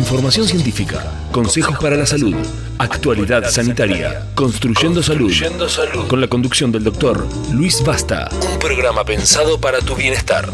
Información científica, consejos para la salud, actualidad sanitaria, Construyendo Salud, con la conducción del doctor Luis Basta. Un programa pensado para tu bienestar.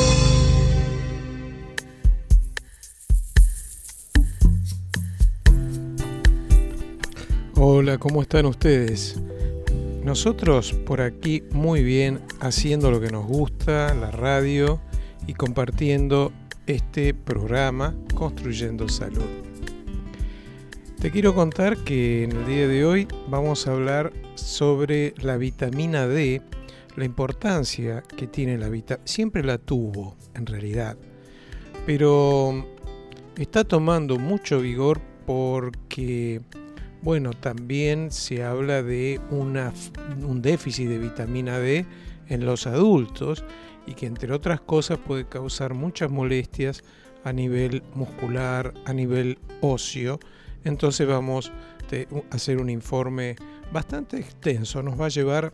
Hola, ¿cómo están ustedes? Nosotros por aquí muy bien, haciendo lo que nos gusta, la radio, y compartiendo este programa Construyendo Salud. Te quiero contar que en el día de hoy vamos a hablar sobre la vitamina D, la importancia que tiene la vitamina. Siempre la tuvo, en realidad, pero está tomando mucho vigor porque, bueno, también se habla de un déficit de vitamina D en los adultos y que, entre otras cosas, puede causar muchas molestias a nivel muscular, a nivel óseo. Entonces vamos a hacer un informe bastante extenso. Nos va a llevar,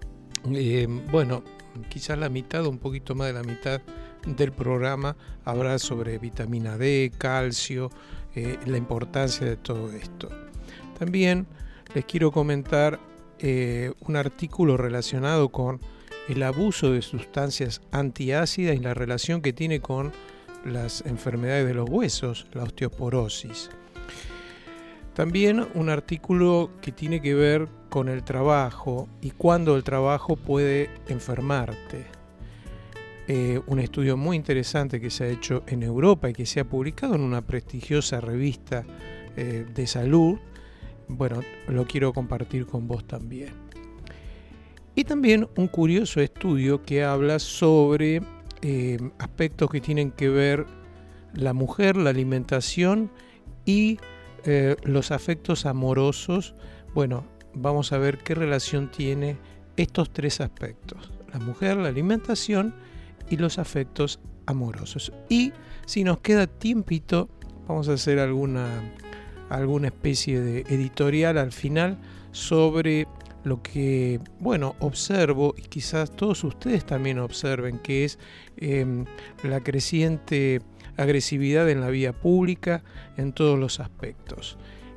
quizás la mitad o un poquito más de la mitad del programa. Habrá sobre vitamina D, calcio, la importancia de todo esto. También les quiero comentar un artículo relacionado con el abuso de sustancias antiácidas y la relación que tiene con las enfermedades de los huesos, la osteoporosis. También un artículo que tiene que ver con el trabajo y cuándo el trabajo puede enfermarte. Un estudio muy interesante que se ha hecho en Europa y que se ha publicado en una prestigiosa revista de salud. Bueno, lo quiero compartir con vos también. Y también un curioso estudio que habla sobre aspectos que tienen que ver la mujer, la alimentación y los afectos amorosos. Bueno, vamos a ver qué relación tiene estos tres aspectos: la mujer, la alimentación y los afectos amorosos. Y si nos queda tiempito, vamos a hacer alguna especie de editorial al final sobre lo que, observo, y quizás todos ustedes también observen, que es la creciente agresividad en la vía pública en todos los aspectos.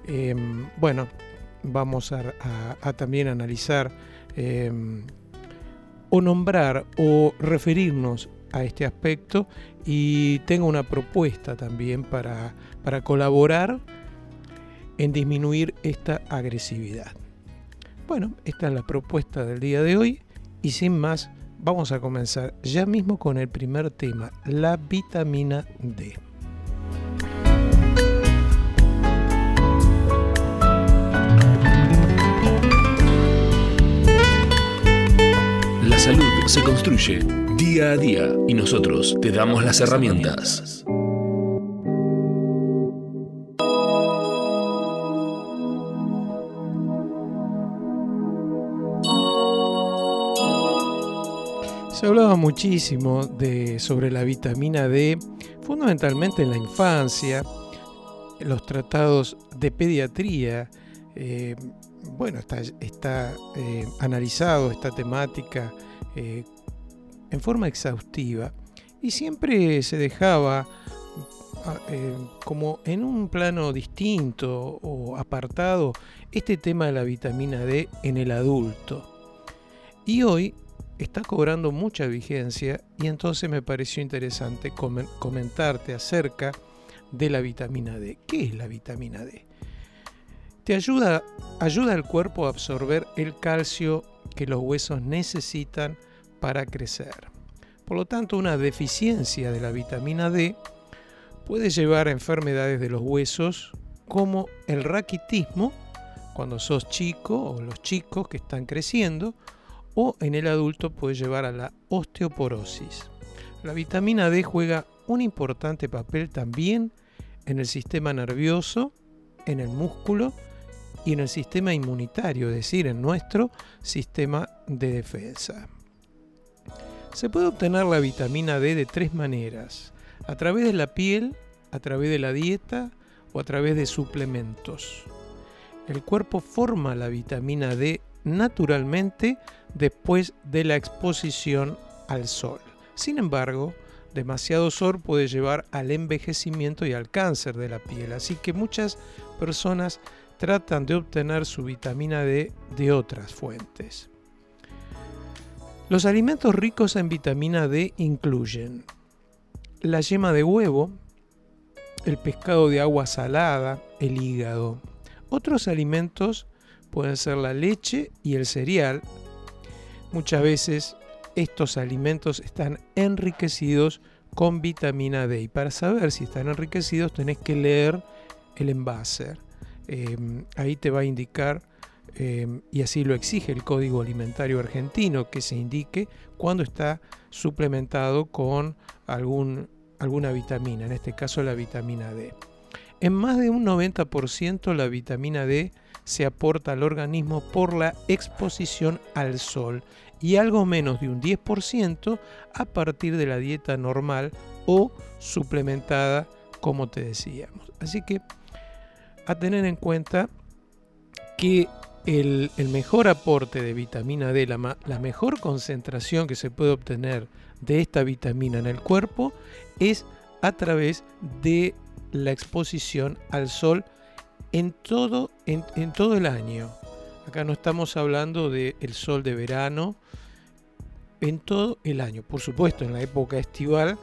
Vamos a también analizar o nombrar o referirnos a este aspecto, y tengo una propuesta también para colaborar en disminuir esta agresividad. Bueno, esta es la propuesta del día de hoy, y sin más, vamos a comenzar ya mismo con el primer tema, la vitamina D. La salud se construye día a día y nosotros te damos las herramientas. Se hablaba muchísimo sobre la vitamina D, fundamentalmente en la infancia, en los tratados de pediatría. Está analizado esta temática en forma exhaustiva, y siempre se dejaba como en un plano distinto o apartado este tema de la vitamina D en el adulto. Y hoy está cobrando mucha vigencia, y entonces me pareció interesante comentarte acerca de la vitamina D. ¿Qué es la vitamina D? Te ayuda al cuerpo a absorber el calcio que los huesos necesitan para crecer. Por lo tanto, una deficiencia de la vitamina D puede llevar a enfermedades de los huesos como el raquitismo, cuando sos chico o los chicos que están creciendo, o en el adulto puede llevar a la osteoporosis. La vitamina D juega un importante papel también en el sistema nervioso, en el músculo y en el sistema inmunitario, es decir, en nuestro sistema de defensa. Se puede obtener la vitamina D de tres maneras: a través de la piel, a través de la dieta o a través de suplementos. El cuerpo forma la vitamina D naturalmente después de la exposición al sol. Sin embargo, demasiado sol puede llevar al envejecimiento y al cáncer de la piel. Así que muchas personas tratan de obtener su vitamina D de otras fuentes. Los alimentos ricos en vitamina D incluyen la yema de huevo, el pescado de agua salada, el hígado. Otros alimentos pueden ser la leche y el cereal. Muchas veces estos alimentos están enriquecidos con vitamina D. Y para saber si están enriquecidos tenés que leer el envase. Ahí te va a indicar, y así lo exige el Código Alimentario Argentino, que se indique cuando está suplementado con alguna vitamina, en este caso la vitamina D. En más de un 90% la vitamina D se aporta al organismo por la exposición al sol y algo menos de un 10% a partir de la dieta normal o suplementada, como te decíamos. Así que a tener en cuenta que el mejor aporte de vitamina D, la mejor concentración que se puede obtener de esta vitamina en el cuerpo es a través de la exposición al sol en todo el año. Acá no estamos hablando del sol de verano, en todo el año. Por supuesto, en la época estival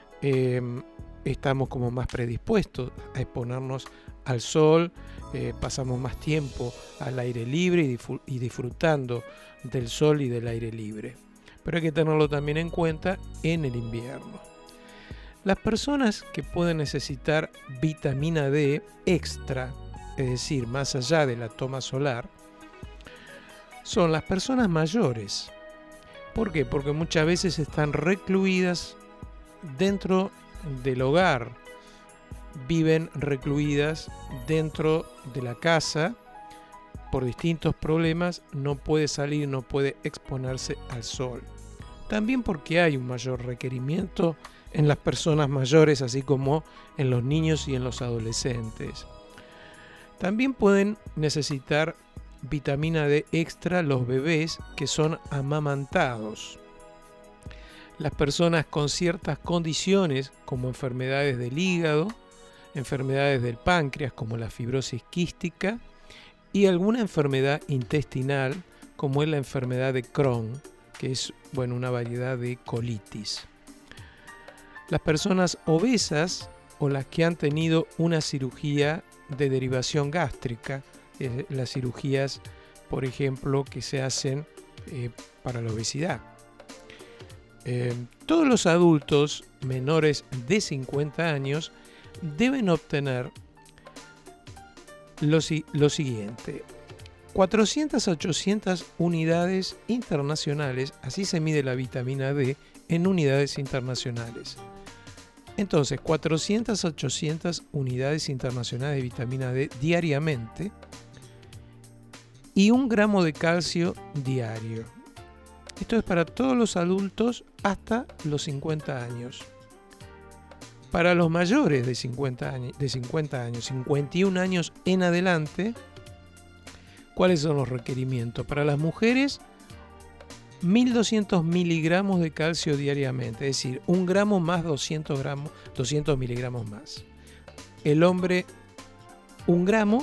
estamos como más predispuestos a exponernos al sol, pasamos más tiempo al aire libre y disfrutando del sol y del aire libre. Pero hay que tenerlo también en cuenta en el invierno. Las personas que pueden necesitar vitamina D extra, es decir, más allá de la toma solar, son las personas mayores. ¿Por qué? Porque muchas veces están recluidas dentro del hogar, viven recluidas dentro de la casa por distintos problemas, no puede salir, no puede exponerse al sol. También porque hay un mayor requerimiento en las personas mayores, así como en los niños y en los adolescentes. También pueden necesitar vitamina D extra los bebés que son amamantados. Las personas con ciertas condiciones como enfermedades del hígado, enfermedades del páncreas como la fibrosis quística y alguna enfermedad intestinal como es la enfermedad de Crohn, que es una variedad de colitis. Las personas obesas o las que han tenido una cirugía de derivación gástrica, las cirugías, por ejemplo, que se hacen para la obesidad. Todos los adultos menores de 50 años deben obtener lo siguiente: 400 a 800 unidades internacionales, así se mide la vitamina D en unidades internacionales. Entonces, 400 a 800 unidades internacionales de vitamina D diariamente y 1 gramo de calcio diario. Esto es para todos los adultos hasta los 50 años. Para los mayores de 50 años, 51 años en adelante, ¿cuáles son los requerimientos? Para las mujeres, 1.200 miligramos de calcio diariamente, es decir, 1 gramo más 200 miligramos más. El hombre, 1 gramo.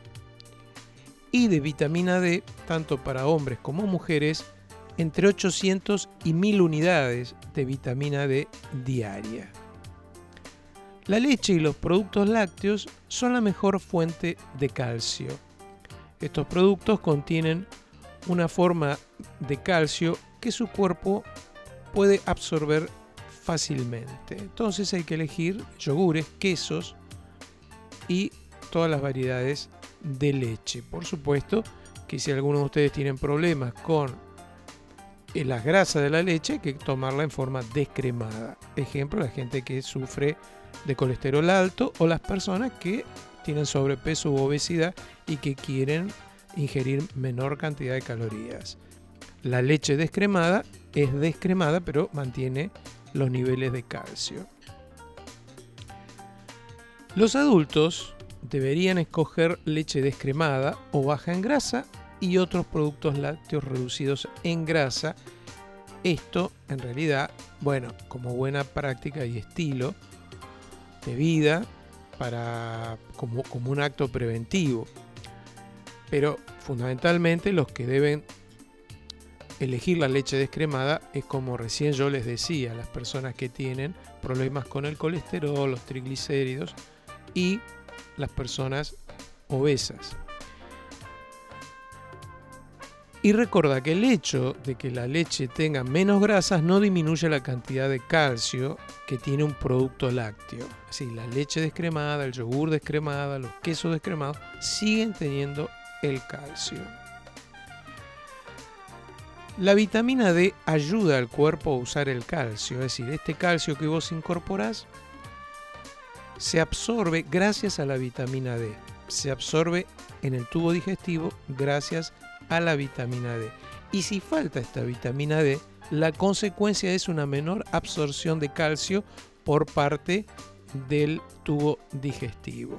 Y de vitamina D, tanto para hombres como mujeres, entre 800 y 1.000 unidades de vitamina D diaria. La leche y los productos lácteos son la mejor fuente de calcio. Estos productos contienen una forma de calcio que su cuerpo puede absorber fácilmente. Entonces hay que elegir yogures, quesos y todas las variedades de leche. Por supuesto que si algunos de ustedes tienen problemas con las grasas de la leche, hay que tomarla en forma descremada. Ejemplo, la gente que sufre de colesterol alto o las personas que tienen sobrepeso u obesidad y que quieren ingerir menor cantidad de calorías. La leche descremada es descremada, pero mantiene los niveles de calcio. Los adultos deberían escoger leche descremada o baja en grasa y otros productos lácteos reducidos en grasa Esto, en realidad, bueno, como buena práctica y estilo de vida, como un acto preventivo. Pero fundamentalmente los que deben elegir la leche descremada es, como recién yo les decía, las personas que tienen problemas con el colesterol, los triglicéridos y las personas obesas. Y recuerda que el hecho de que la leche tenga menos grasas no disminuye la cantidad de calcio que tiene un producto lácteo. Así, la leche descremada, el yogur descremado, los quesos descremados siguen teniendo el calcio. La vitamina D ayuda al cuerpo a usar el calcio, es decir, este calcio que vos incorporás se absorbe gracias a la vitamina D. Se absorbe en el tubo digestivo gracias a la vitamina D. Y si falta esta vitamina D, la consecuencia es una menor absorción de calcio por parte del tubo digestivo.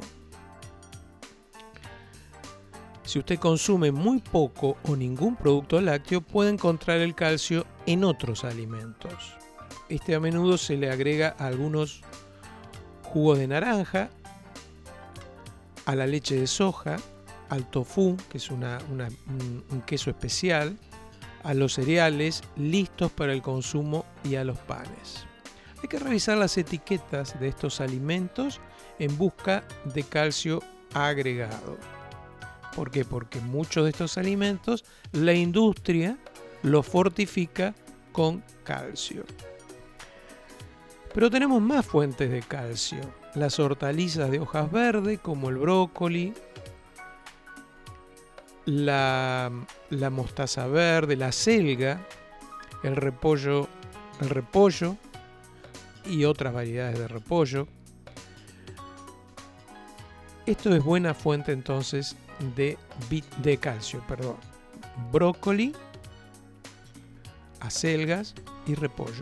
Si usted consume muy poco o ningún producto lácteo, puede encontrar el calcio en otros alimentos. A menudo se le agrega a algunos jugos de naranja, a la leche de soja, al tofu, que es un queso especial, a los cereales listos para el consumo y a los panes. Hay que revisar las etiquetas de estos alimentos en busca de calcio agregado. ¿Por qué? Porque muchos de estos alimentos la industria los fortifica con calcio. Pero tenemos más fuentes de calcio. Las hortalizas de hojas verdes como el brócoli, la mostaza verde, la selga, el repollo y otras variedades de repollo. Esto es buena fuente entonces de calcio, brócoli, acelgas y repollo.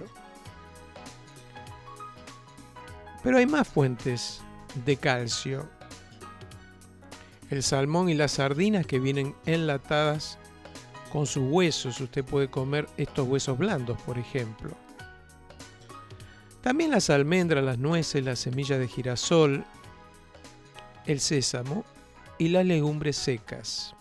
Pero hay más fuentes de calcio. El salmón y las sardinas que vienen enlatadas con sus huesos. Usted puede comer estos huesos blandos, por ejemplo. También las almendras, las nueces, las semillas de girasol, el sésamo y las legumbres secas.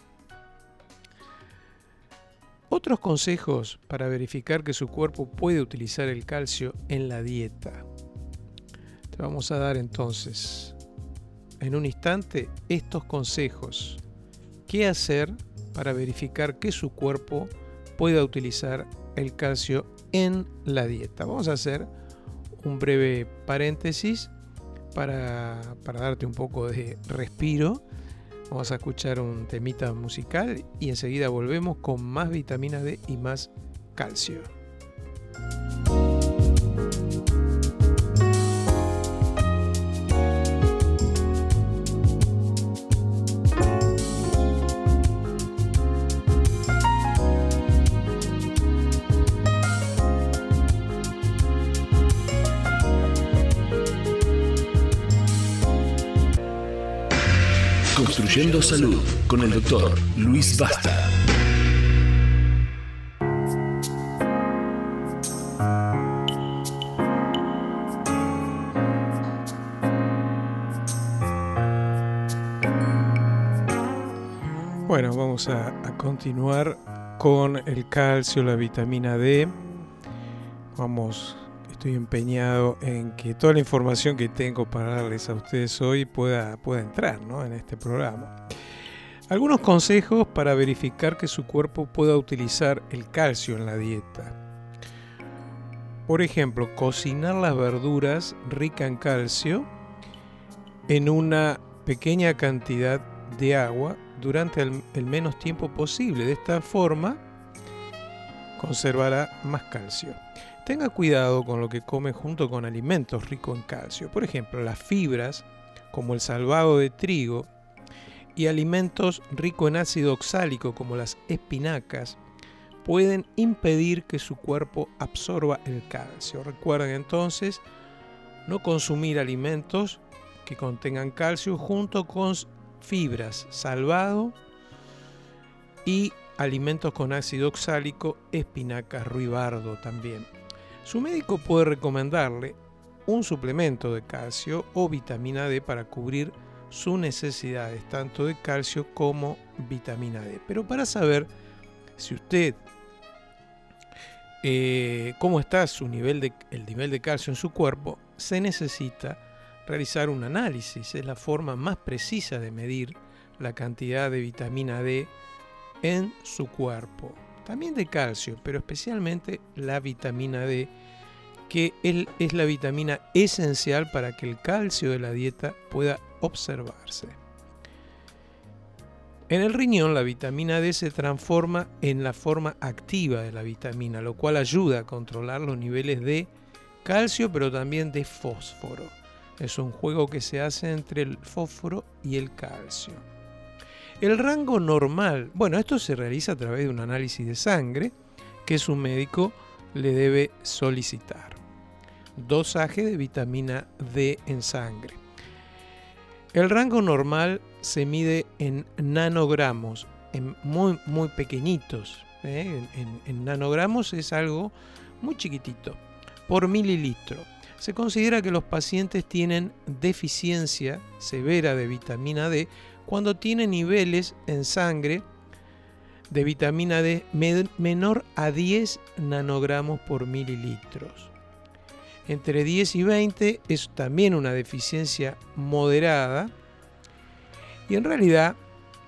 Otros consejos para verificar que su cuerpo puede utilizar el calcio en la dieta. Te vamos a dar entonces en un instante estos consejos. ¿Qué hacer para verificar que su cuerpo pueda utilizar el calcio en la dieta? Vamos a hacer un breve paréntesis para darte un poco de respiro. Vamos a escuchar un temita musical y enseguida volvemos con más vitamina D y más calcio. Construyendo Salud con el Dr. Luis Basta. Bueno, vamos a continuar con el calcio, la vitamina D. Estoy empeñado en que toda la información que tengo para darles a ustedes hoy pueda entrar, ¿no?, en este programa. Algunos consejos para verificar que su cuerpo pueda utilizar el calcio en la dieta. Por ejemplo, cocinar las verduras ricas en calcio en una pequeña cantidad de agua durante el menos tiempo posible. De esta forma conservará más calcio. Tenga cuidado con lo que come junto con alimentos ricos en calcio. Por ejemplo, las fibras, como el salvado de trigo, y alimentos ricos en ácido oxálico, como las espinacas, pueden impedir que su cuerpo absorba el calcio. Recuerden entonces no consumir alimentos que contengan calcio junto con fibras, salvado y alimentos con ácido oxálico, espinacas, ruibarbo también. Su médico puede recomendarle un suplemento de calcio o vitamina D para cubrir sus necesidades, tanto de calcio como vitamina D. Pero para saber si usted, cómo está el nivel de calcio en su cuerpo, se necesita realizar un análisis. Es la forma más precisa de medir la cantidad de vitamina D en su cuerpo. También de calcio, pero especialmente la vitamina D, que es la vitamina esencial para que el calcio de la dieta pueda observarse. En el riñón, la vitamina D se transforma en la forma activa de la vitamina, lo cual ayuda a controlar los niveles de calcio, pero también de fósforo. Es un juego que se hace entre el fósforo y el calcio. El rango normal, bueno, esto se realiza a través de un análisis de sangre que su médico le debe solicitar. Dosaje de vitamina D en sangre. El rango normal se mide en nanogramos, en muy pequeñitos. En nanogramos es algo muy chiquitito, por mililitro. Se considera que los pacientes tienen deficiencia severa de vitamina D cuando tienen niveles en sangre de vitamina D menor a 10 nanogramos por mililitros. Entre 10 y 20 es también una deficiencia moderada, y en realidad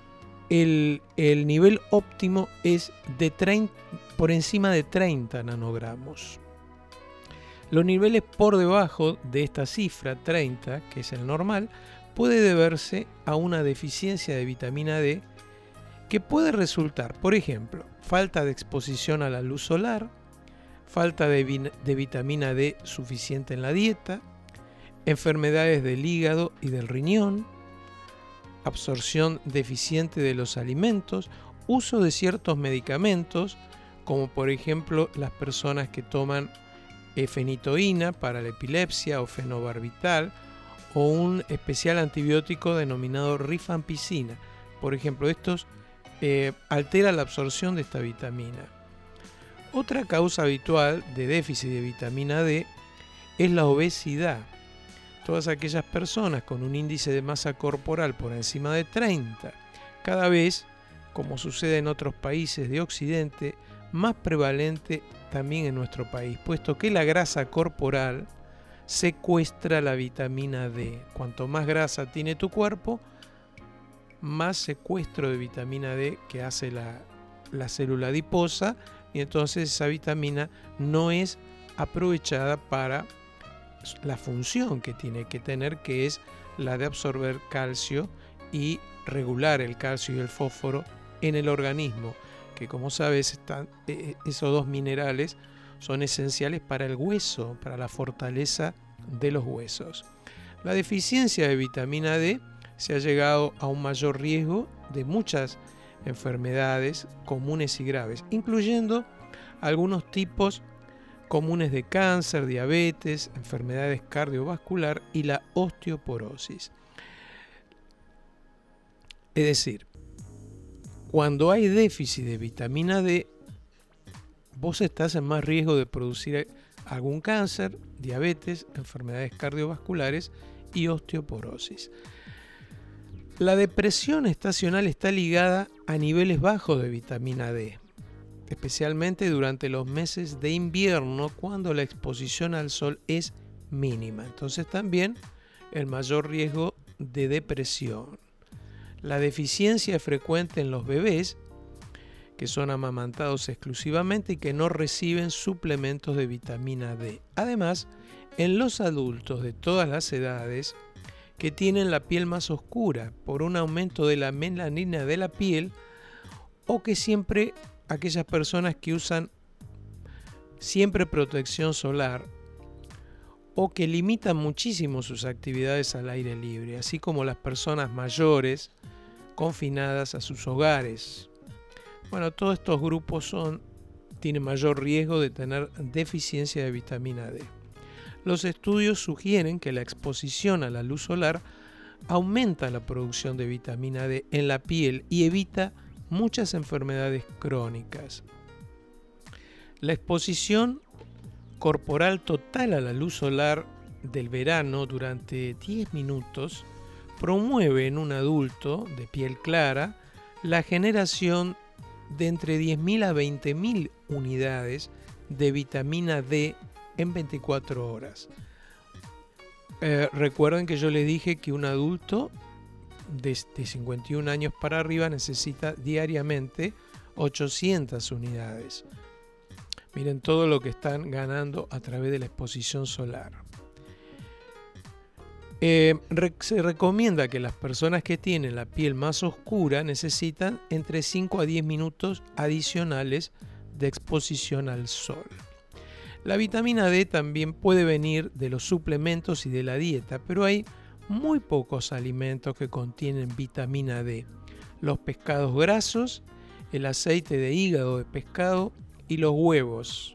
el nivel óptimo es por encima de 30 nanogramos. Los niveles por debajo de esta cifra, 30, que es el normal, puede deberse a una deficiencia de vitamina D que puede resultar, por ejemplo, falta de exposición a la luz solar, falta de vitamina D suficiente en la dieta, enfermedades del hígado y del riñón, absorción deficiente de los alimentos, uso de ciertos medicamentos, como por ejemplo las personas que toman fenitoína para la epilepsia o fenobarbital, o un especial antibiótico denominado rifampicina. Por ejemplo, estos altera la absorción de esta vitamina. Otra causa habitual de déficit de vitamina D es la obesidad. Todas aquellas personas con un índice de masa corporal por encima de 30, cada vez, como sucede en otros países de Occidente, más prevalente también en nuestro país, puesto que la grasa corporal secuestra la vitamina D. Cuanto más grasa tiene tu cuerpo, más secuestro de vitamina D que hace la célula adiposa, y entonces esa vitamina no es aprovechada para la función que tiene que tener, que es la de absorber calcio y regular el calcio y el fósforo en el organismo, que como sabes esos dos minerales son esenciales para el hueso, para la fortaleza de los huesos. La deficiencia de vitamina D se ha llegado a un mayor riesgo de muchas enfermedades comunes y graves, incluyendo algunos tipos comunes de cáncer, diabetes, enfermedades cardiovasculares y la osteoporosis. Es decir, cuando hay déficit de vitamina D, vos estás en más riesgo de producir algún cáncer, diabetes, enfermedades cardiovasculares y osteoporosis. La depresión estacional está ligada a niveles bajos de vitamina D, especialmente durante los meses de invierno, cuando la exposición al sol es mínima. Entonces también el mayor riesgo de depresión. La deficiencia es frecuente en los bebés que son amamantados exclusivamente y que no reciben suplementos de vitamina D. Además, en los adultos de todas las edades que tienen la piel más oscura por un aumento de la melanina de la piel, o que siempre aquellas personas que usan siempre protección solar, o que limitan muchísimo sus actividades al aire libre, así como las personas mayores confinadas a sus hogares. Bueno, todos estos grupos tienen mayor riesgo de tener deficiencia de vitamina D. Los estudios sugieren que la exposición a la luz solar aumenta la producción de vitamina D en la piel y evita muchas enfermedades crónicas. La exposición corporal total a la luz solar del verano durante 10 minutos promueve en un adulto de piel clara la generación de entre 10.000 a 20.000 unidades de vitamina D en 24 horas. Recuerden que yo les dije que un adulto de 51 años para arriba necesita diariamente 800 unidades. Miren todo lo que están ganando a través de la exposición solar. Se recomienda que las personas que tienen la piel más oscura necesitan entre 5 a 10 minutos adicionales de exposición al sol. La vitamina D también puede venir de los suplementos y de la dieta, pero hay muy pocos alimentos que contienen vitamina D. Los pescados grasos, el aceite de hígado de pescado y los huevos.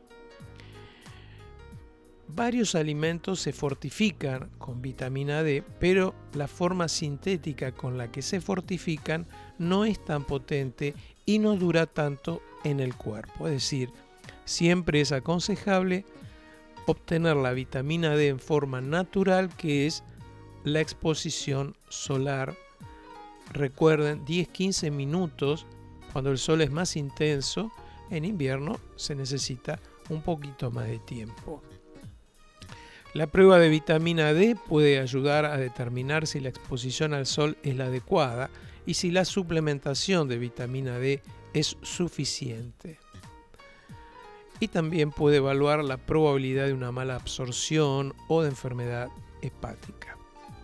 Varios alimentos se fortifican con vitamina D, pero la forma sintética con la que se fortifican no es tan potente y no dura tanto en el cuerpo. Es decir, siempre es aconsejable obtener la vitamina D en forma natural, que es la exposición solar. Recuerden, 10-15 minutos cuando el sol es más intenso. En invierno se necesita un poquito más de tiempo. La prueba de vitamina D puede ayudar a determinar si la exposición al sol es la adecuada y si la suplementación de vitamina D es suficiente. Y también puede evaluar la probabilidad de una mala absorción o de enfermedad hepática.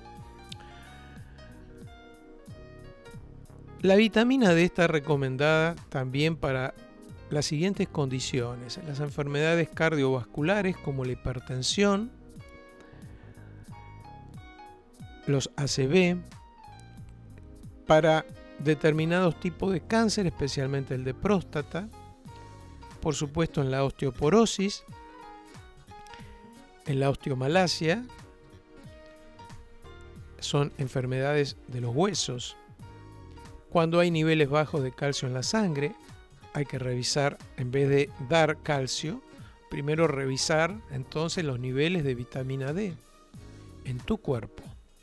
La vitamina D está recomendada también para las siguientes condiciones: las enfermedades cardiovasculares como la hipertensión, los ACV, para determinados tipos de cáncer, especialmente el de próstata, por supuesto en la osteoporosis, en la osteomalacia, son enfermedades de los huesos. Cuando hay niveles bajos de calcio en la sangre, hay que revisar, en vez de dar calcio, primero revisar entonces los niveles de vitamina D en tu cuerpo.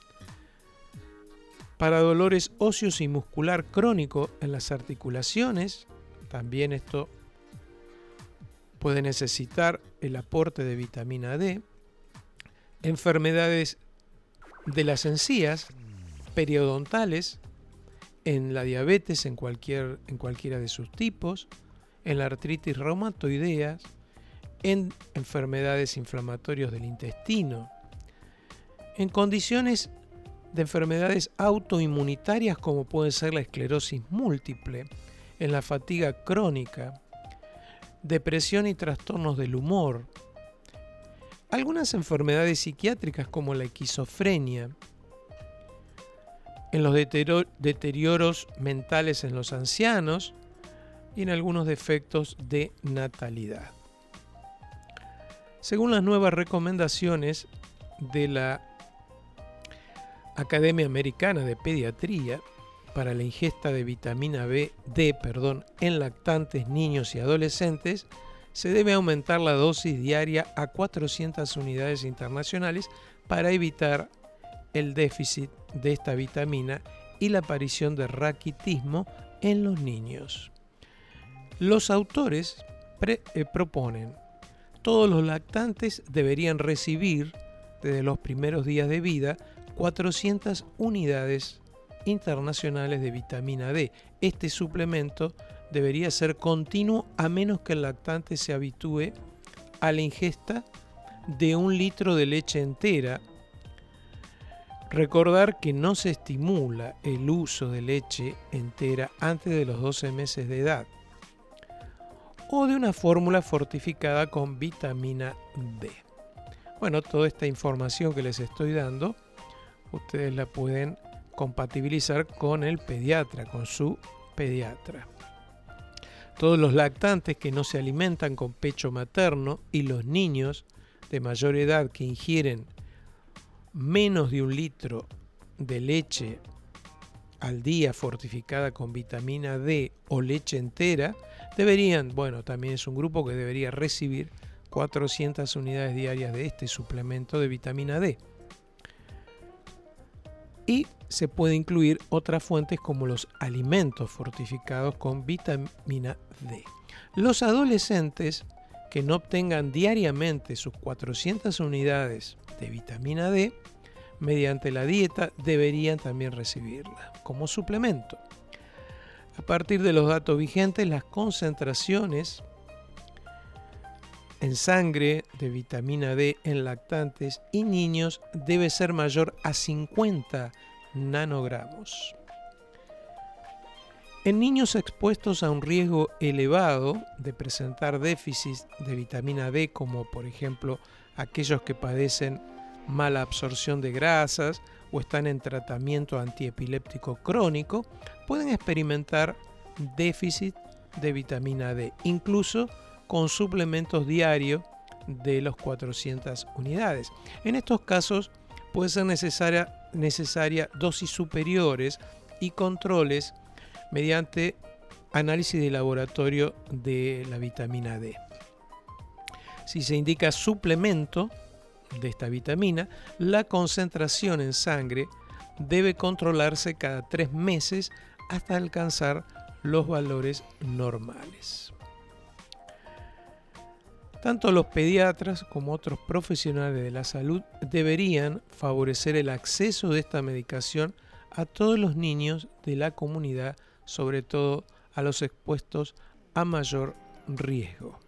Para dolores óseos y muscular crónico en las articulaciones, también esto puede necesitar el aporte de vitamina D. Enfermedades de las encías, periodontales, en la diabetes en cualquiera de sus tipos, en la artritis reumatoidea, en enfermedades inflamatorias del intestino, en condiciones de enfermedades autoinmunitarias como puede ser la esclerosis múltiple, en la fatiga crónica, depresión y trastornos del humor, algunas enfermedades psiquiátricas como la esquizofrenia, en los deterioros mentales en los ancianos y en algunos defectos de natalidad. Según las nuevas recomendaciones de la Academia Americana de Pediatría para la ingesta de vitamina D en lactantes, niños y adolescentes, se debe aumentar la dosis diaria a 400 unidades internacionales para evitar el déficit de esta vitamina y la aparición de raquitismo en los niños. Los autores proponen: todos los lactantes deberían recibir desde los primeros días de vida 400 unidades internacionales de vitamina D. Este suplemento debería ser continuo a menos que el lactante se habitúe a la ingesta de 1 litro de leche entera. Recordar que no se estimula el uso de leche entera antes de los 12 meses de edad, o de una fórmula fortificada con vitamina D. Bueno, toda esta información que les estoy dando, ustedes la pueden compatibilizar con el pediatra, con su pediatra. Todos los lactantes que no se alimentan con pecho materno y los niños de mayor edad que ingieren menos de 1 litro de leche al día fortificada con vitamina D o leche entera, deberían, también es un grupo que debería recibir 400 unidades diarias de este suplemento de vitamina D. Y se puede incluir otras fuentes como los alimentos fortificados con vitamina D. Los adolescentes que no obtengan diariamente sus 400 unidades de vitamina D, mediante la dieta deberían también recibirla como suplemento. A partir de los datos vigentes, las concentraciones en sangre de vitamina D en lactantes y niños debe ser mayor a 50 nanogramos. En niños expuestos a un riesgo elevado de presentar déficit de vitamina D, como por ejemplo aquellos que padecen mala absorción de grasas o están en tratamiento antiepiléptico crónico, pueden experimentar déficit de vitamina D, incluso con suplementos diarios de los 400 unidades. En estos casos puede ser necesaria dosis superiores y controles mediante análisis de laboratorio de la vitamina D. Si se indica suplemento de esta vitamina, la concentración en sangre debe controlarse cada 3 meses hasta alcanzar los valores normales. Tanto los pediatras como otros profesionales de la salud deberían favorecer el acceso de esta medicación a todos los niños de la comunidad, sobre todo a los expuestos a mayor riesgo.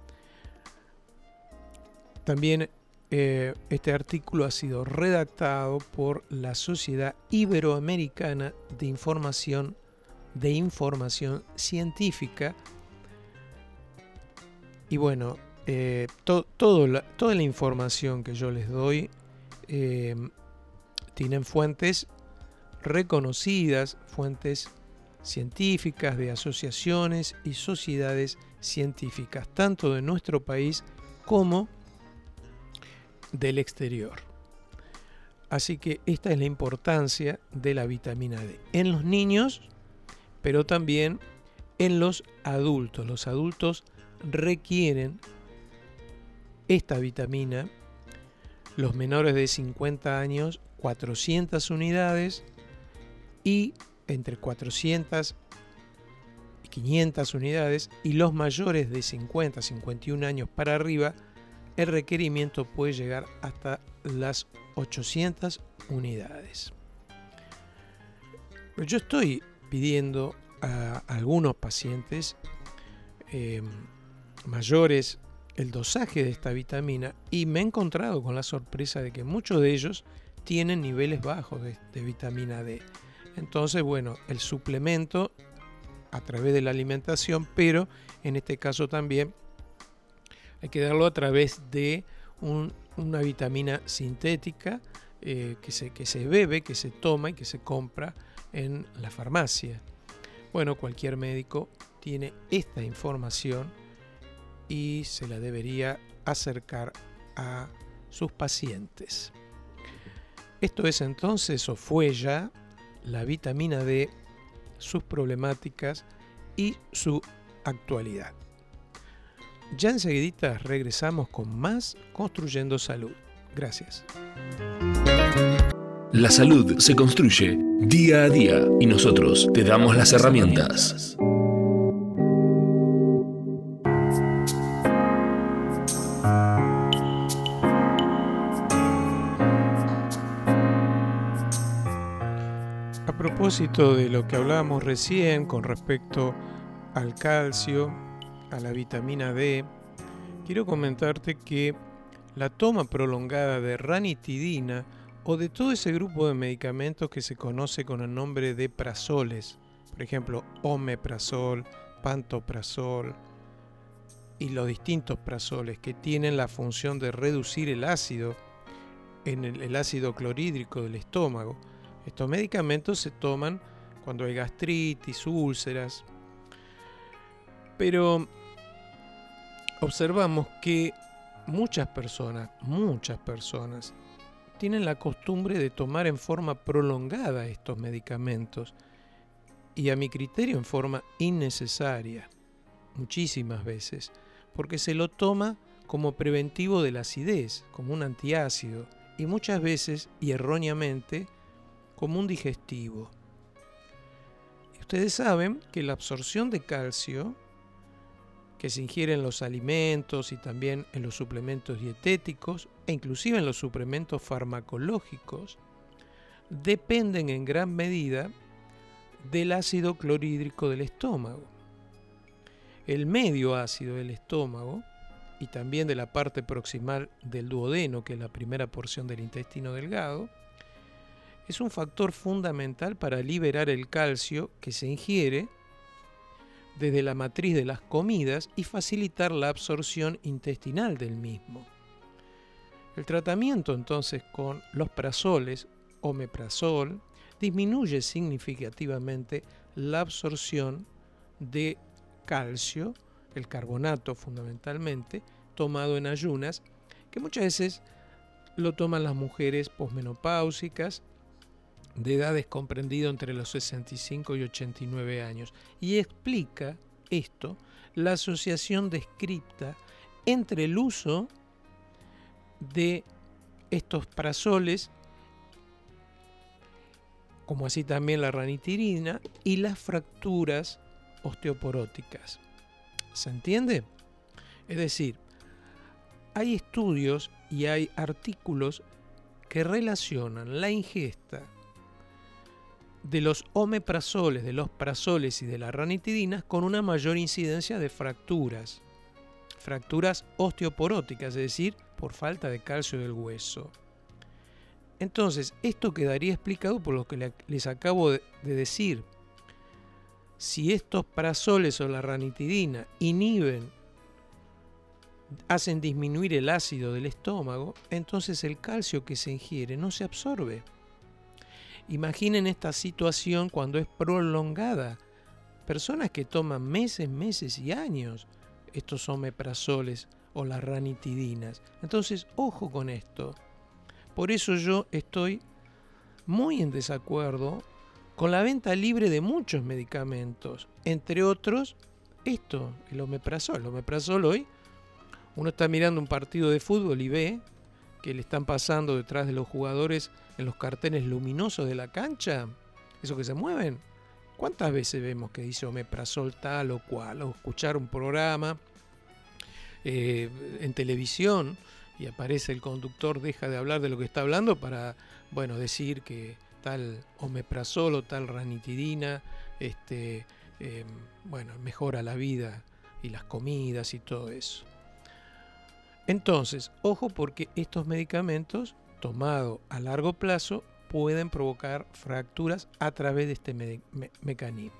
También este artículo ha sido redactado por la Sociedad Iberoamericana de Información Científica. Y toda la información que yo les doy tienen fuentes reconocidas, fuentes científicas de asociaciones y sociedades científicas, tanto de nuestro país como del exterior. Así que esta es la importancia de la vitamina D en los niños, pero también en los adultos. Los adultos requieren esta vitamina. Los menores de 50 años, 400 unidades, y entre 400 y 500 unidades, y los mayores de 50 a 51 años para arriba, el requerimiento puede llegar hasta las 800 unidades. Yo estoy pidiendo a algunos pacientes mayores el dosaje de esta vitamina y me he encontrado con la sorpresa de que muchos de ellos tienen niveles bajos de vitamina D. Entonces, el suplemento a través de la alimentación, pero en este caso también hay que darlo a través de una vitamina sintética que se bebe, que se toma y que se compra en la farmacia. Cualquier médico tiene esta información y se la debería acercar a sus pacientes. Esto es entonces, o fue ya, la vitamina D, sus problemáticas y su actualidad. Ya enseguidita regresamos con más Construyendo Salud. Gracias. La salud se construye día a día y nosotros te damos las herramientas. A propósito de lo que hablábamos recién con respecto al calcio, a la vitamina D, quiero comentarte que la toma prolongada de ranitidina o de todo ese grupo de medicamentos que se conoce con el nombre de prazoles, por ejemplo, omeprazol, pantoprazol y los distintos prazoles que tienen la función de reducir el ácido el ácido clorhídrico del estómago. Estos medicamentos se toman cuando hay gastritis, úlceras, pero observamos que muchas personas tienen la costumbre de tomar en forma prolongada estos medicamentos y a mi criterio en forma innecesaria, muchísimas veces, porque se lo toma como preventivo de la acidez, como un antiácido, y muchas veces, y erróneamente, como un digestivo. Ustedes saben que la absorción de calcio que se ingiere en los alimentos y también en los suplementos dietéticos e inclusive en los suplementos farmacológicos dependen en gran medida del ácido clorhídrico del estómago. El medio ácido del estómago y también de la parte proximal del duodeno, que es la primera porción del intestino delgado, es un factor fundamental para liberar el calcio que se ingiere desde la matriz de las comidas y facilitar la absorción intestinal del mismo. El tratamiento entonces con los prazoles, omeprazol, disminuye significativamente la absorción de calcio, el carbonato fundamentalmente, tomado en ayunas, que muchas veces lo toman las mujeres posmenopáusicas de edades comprendidas entre los 65 y 89 años, y explica esto la asociación descripta entre el uso de estos prazoles, como así también la ranitidina, y las fracturas osteoporóticas. ¿Se entiende? Es decir, hay estudios y hay artículos que relacionan la ingesta de los omeprazoles, de los prazoles y de la ranitidina con una mayor incidencia de fracturas osteoporóticas, es decir, por falta de calcio del hueso. Entonces, esto quedaría explicado por lo que les acabo de decir. Si estos prazoles o la ranitidina hacen disminuir el ácido del estómago, entonces el calcio que se ingiere no se absorbe. Imaginen esta situación cuando es prolongada. Personas que toman meses y años estos omeprazoles o las ranitidinas. Entonces, ojo con esto. Por eso yo estoy muy en desacuerdo con la venta libre de muchos medicamentos, entre otros el omeprazol. El omeprazol hoy, uno está mirando un partido de fútbol y ve que le están pasando detrás de los jugadores en los carteles luminosos de la cancha, esos que se mueven. ¿Cuántas veces vemos que dice omeprazol tal o cual? O escuchar un programa en televisión y aparece el conductor, deja de hablar de lo que está hablando para, decir que tal omeprazol o tal ranitidina mejora la vida y las comidas y todo eso. Entonces, ojo, porque estos medicamentos tomados a largo plazo pueden provocar fracturas a través de este mecanismo.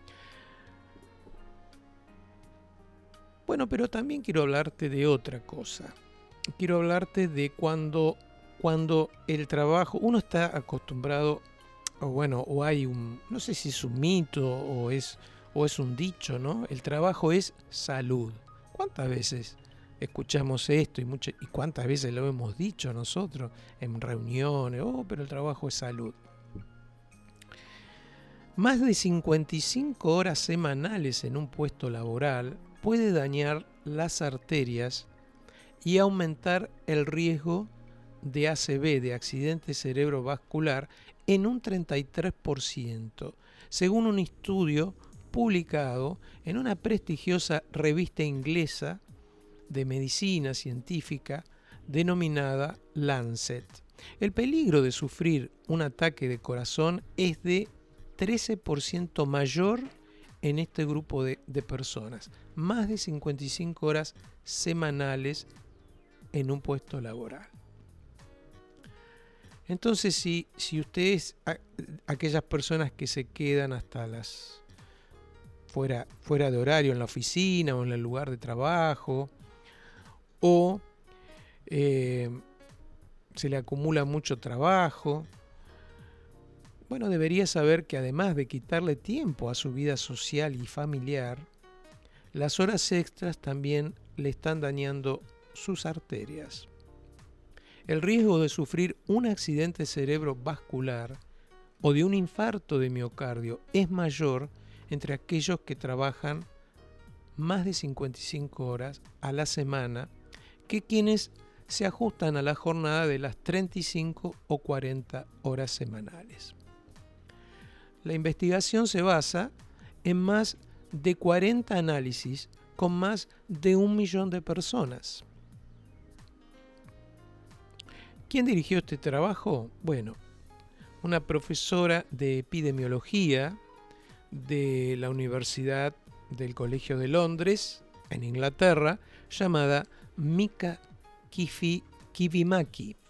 Bueno, pero también quiero hablarte de otra cosa. Quiero hablarte de cuando el trabajo, uno está acostumbrado, o hay no sé si es un mito o es un dicho, ¿no? El trabajo es salud. ¿Cuántas veces escuchamos esto y cuántas veces lo hemos dicho nosotros en reuniones? Pero el trabajo es salud. Más de 55 horas semanales en un puesto laboral puede dañar las arterias y aumentar el riesgo de ACV, de accidente cerebrovascular, en un 33%, según un estudio publicado en una prestigiosa revista inglesa de medicina científica denominada Lancet. El peligro de sufrir un ataque de corazón es de 13% mayor en este grupo de personas. Más de 55 horas semanales en un puesto laboral. Entonces, si ustedes, aquellas personas que se quedan hasta las fuera de horario en la oficina o en el lugar de trabajo, o se le acumula mucho trabajo, debería saber que además de quitarle tiempo a su vida social y familiar, las horas extras también le están dañando sus arterias. el riesgo de sufrir un accidente cerebrovascular o de un infarto de miocardio es mayor entre aquellos que trabajan más de 55 horas a la semana que quienes se ajustan a la jornada de las 35 o 40 horas semanales. La investigación se basa en más de 40 análisis con más de 1 millón de personas. ¿Quién dirigió este trabajo? Bueno, una profesora de epidemiología de la Universidad del Colegio de Londres, en Inglaterra, llamada Mika Kivimäki.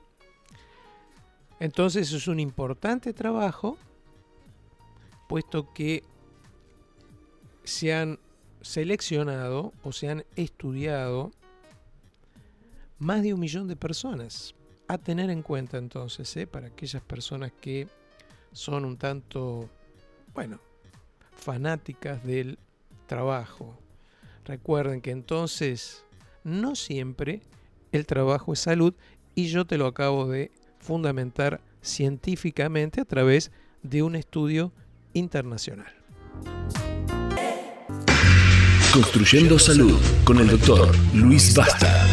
Entonces es un importante trabajo, puesto que se han seleccionado o se han estudiado más de 1 millón de personas. A tener en cuenta entonces, para aquellas personas que son un tanto, fanáticas del trabajo. Recuerden que entonces no siempre el trabajo es salud, y yo te lo acabo de fundamentar científicamente a través de un estudio internacional. Construyendo Salud con el doctor Luis Basta.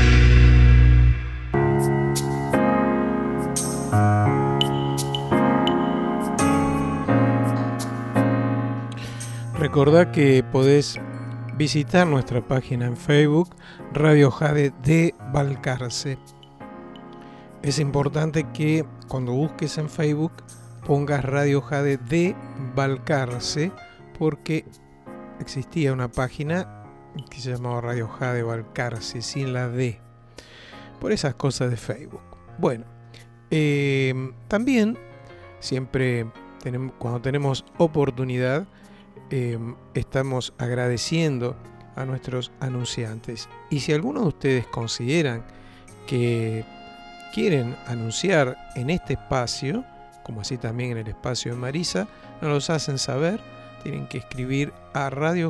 Recordá que podés visitar nuestra página en Facebook, Radio Jade de Balcarce. Es importante que cuando busques en Facebook pongas Radio Jade de Balcarce, porque existía una página que se llamaba Radio Jade Balcarce sin la D, por esas cosas de Facebook. Bueno, también siempre cuando tenemos oportunidad, estamos agradeciendo a nuestros anunciantes, y si alguno de ustedes consideran que quieren anunciar en este espacio, como así también en el espacio de Marisa, nos los hacen saber. Tienen que escribir a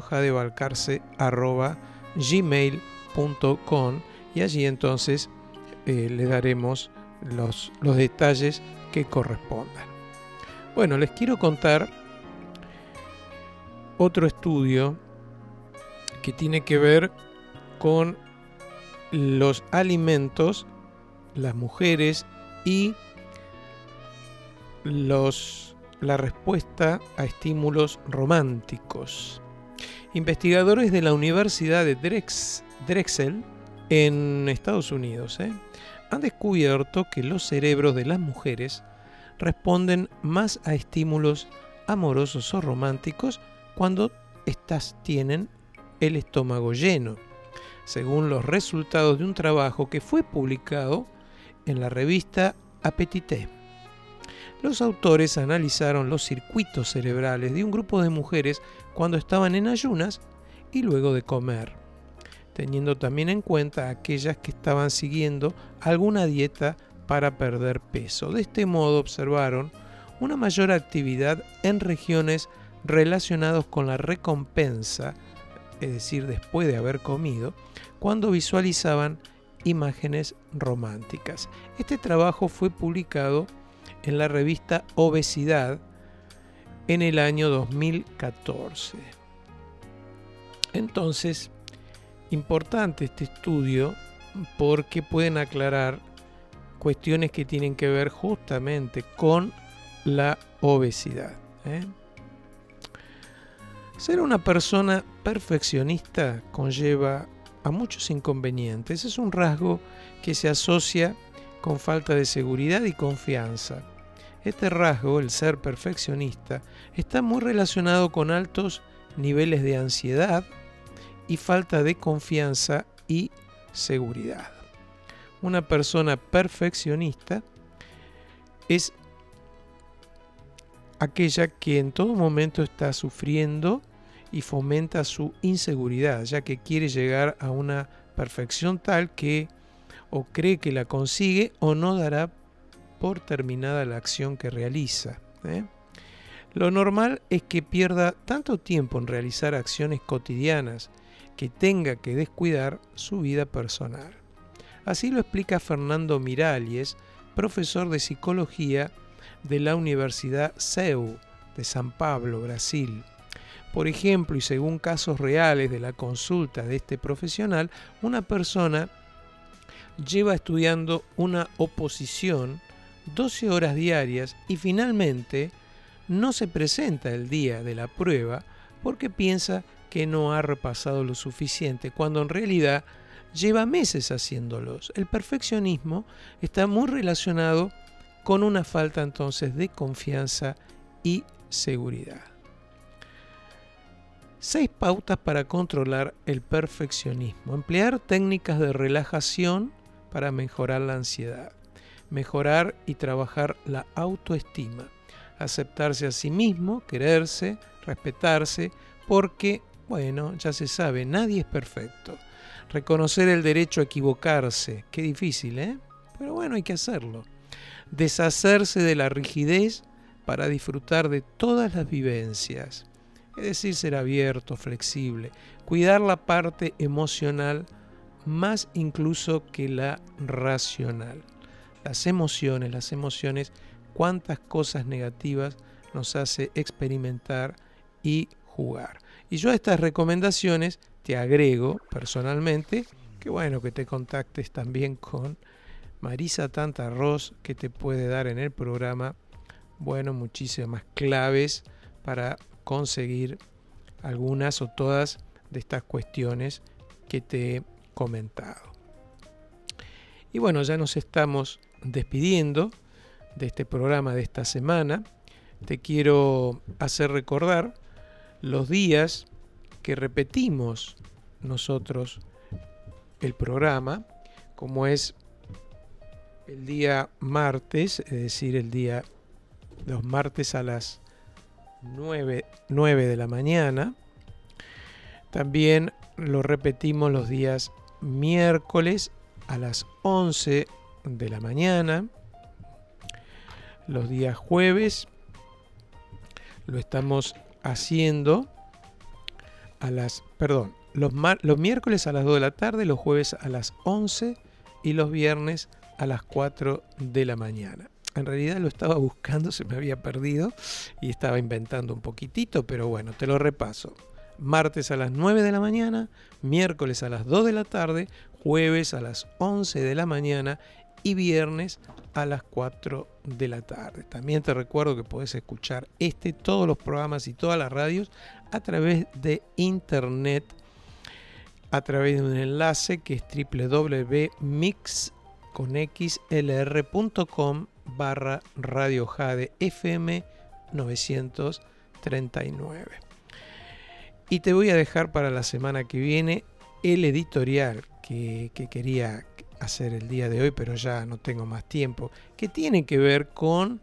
radiojadebalcarce@gmail.com, y allí entonces le daremos los detalles que correspondan. Bueno, les quiero contar otro estudio que tiene que ver con los alimentos, las mujeres y la respuesta a estímulos románticos. Investigadores de la Universidad de Drexel en Estados Unidos han descubierto que los cerebros de las mujeres responden más a estímulos amorosos o románticos cuando éstas tienen el estómago lleno, según los resultados de un trabajo que fue publicado en la revista Appetite. Los autores analizaron los circuitos cerebrales de un grupo de mujeres cuando estaban en ayunas y luego de comer, teniendo también en cuenta a aquellas que estaban siguiendo alguna dieta para perder peso. De este modo observaron una mayor actividad en regiones relacionados con la recompensa, es decir, después de haber comido, cuando visualizaban imágenes románticas. Este trabajo fue publicado en la revista Obesidad en el año 2014. Entonces, importante este estudio porque pueden aclarar cuestiones que tienen que ver justamente con la obesidad. Ser una persona perfeccionista conlleva a muchos inconvenientes. Es un rasgo que se asocia con falta de seguridad y confianza. Este rasgo, el ser perfeccionista, está muy relacionado con altos niveles de ansiedad y falta de confianza y seguridad. Una persona perfeccionista es aquella que en todo momento está sufriendo y fomenta su inseguridad, ya que quiere llegar a una perfección tal que o cree que la consigue o no dará por terminada la acción que realiza. Lo normal es que pierda tanto tiempo en realizar acciones cotidianas que tenga que descuidar su vida personal. Así lo explica Fernando Miralles, profesor de psicología de la Universidad CEU de San Pablo, Brasil. Por ejemplo, y según casos reales de la consulta de este profesional, una persona lleva estudiando una oposición 12 horas diarias y finalmente no se presenta el día de la prueba porque piensa que no ha repasado lo suficiente, cuando en realidad lleva meses haciéndolos. El perfeccionismo está muy relacionado con una falta entonces de confianza y seguridad. 6 pautas para controlar el perfeccionismo. Emplear técnicas de relajación para mejorar la ansiedad. Mejorar y trabajar la autoestima. Aceptarse a sí mismo, quererse, respetarse, porque, bueno, ya se sabe, nadie es perfecto. Reconocer el derecho a equivocarse. Qué difícil, ¿eh? Pero bueno, hay que hacerlo. Deshacerse de la rigidez para disfrutar de todas las vivencias. Es decir, ser abierto, flexible. Cuidar la parte emocional más incluso que la racional. Las emociones, cuántas cosas negativas nos hace experimentar y jugar. Y yo a estas recomendaciones te agrego personalmente que bueno, que te contactes también con Marisa Tantarroz, que te puede dar en el programa, bueno, muchísimas claves para conseguir algunas o todas de estas cuestiones que te he comentado. Y bueno, ya nos estamos despidiendo de este programa de esta semana. Te quiero hacer recordar los días que repetimos nosotros el programa, como es el día martes, es decir, los martes a las 9 de la mañana. También lo repetimos los días miércoles a las 11 de la mañana. Los días jueves lo estamos haciendo los miércoles a las 2 de la tarde, los jueves a las 11 y los viernes a las 4 de la mañana. En realidad lo estaba buscando, se me había perdido y estaba inventando un poquitito, pero bueno, te lo repaso. Martes a las 9 de la mañana, miércoles a las 2 de la tarde, jueves a las 11 de la mañana y viernes a las 4 de la tarde. También te recuerdo que podés escuchar todos los programas y todas las radios a través de internet, a través de un enlace que es www.mixlr.com/Radio Jade FM 939. Y te voy a dejar para la semana que viene el editorial que quería hacer el día de hoy, pero ya no tengo más tiempo, que tiene que ver con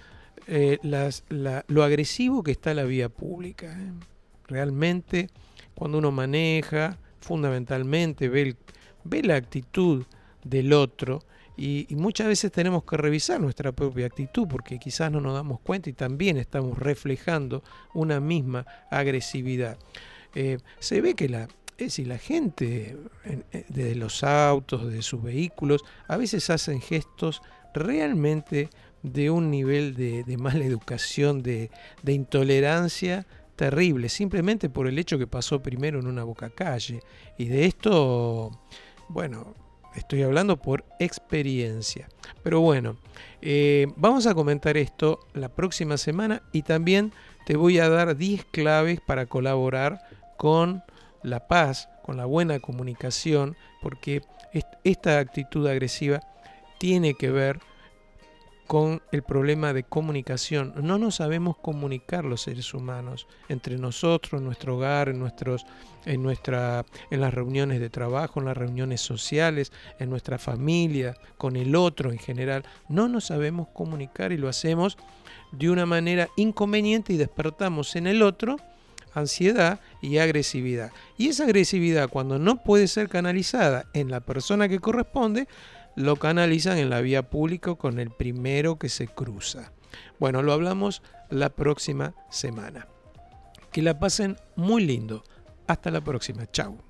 lo agresivo que está la vía pública. Realmente, cuando uno maneja, fundamentalmente ve la actitud del otro y muchas veces tenemos que revisar nuestra propia actitud porque quizás no nos damos cuenta y también estamos reflejando una misma agresividad. Se ve que la gente de los autos, de sus vehículos, a veces hacen gestos realmente de un nivel de mala educación, de intolerancia terrible, simplemente por el hecho que pasó primero en una bocacalle. Y de esto, bueno, estoy hablando por experiencia. Pero bueno, vamos a comentar esto la próxima semana y también te voy a dar 10 claves para colaborar con la paz, con la buena comunicación, porque esta actitud agresiva tiene que ver con el problema de comunicación. No nos sabemos comunicar los seres humanos entre nosotros, en nuestro hogar, en las reuniones de trabajo, en las reuniones sociales, en nuestra familia, con el otro en general. No nos sabemos comunicar y lo hacemos de una manera inconveniente y despertamos en el otro ansiedad y agresividad. Y esa agresividad, cuando no puede ser canalizada en la persona que corresponde, lo canalizan en la vía pública con el primero que se cruza. Bueno, lo hablamos la próxima semana. Que la pasen muy lindo. Hasta la próxima. Chao.